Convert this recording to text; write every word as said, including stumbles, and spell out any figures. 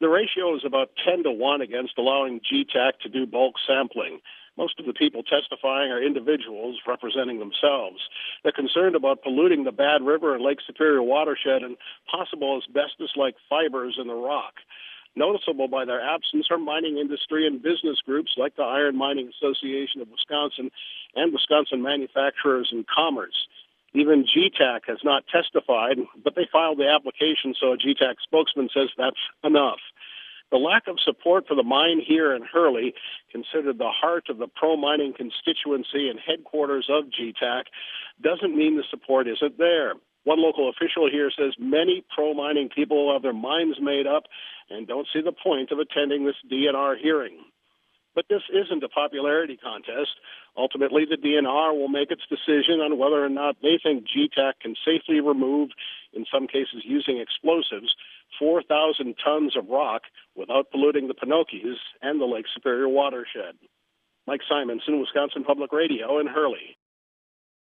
The ratio is about ten to one against allowing G TAC to do bulk sampling. Most of the people testifying are individuals representing themselves. They're concerned about polluting the Bad River and Lake Superior watershed and possible asbestos-like fibers in the rock. Noticeable by their absence are mining industry and business groups like the Iron Mining Association of Wisconsin and Wisconsin Manufacturers and Commerce. Even G TAC has not testified, but they filed the application, so a G TAC spokesman says that's enough. The lack of support for the mine here in Hurley, considered the heart of the pro-mining constituency and headquarters of G TAC, doesn't mean the support isn't there. One local official here says many pro-mining people have their minds made up and don't see the point of attending this D N R hearing. But this isn't a popularity contest. Ultimately, the D N R will make its decision on whether or not they think G TAC can safely remove, in some cases using explosives, four thousand tons of rock without polluting the Pinokies and the Lake Superior watershed. Mike Simonson, Wisconsin Public Radio in Hurley.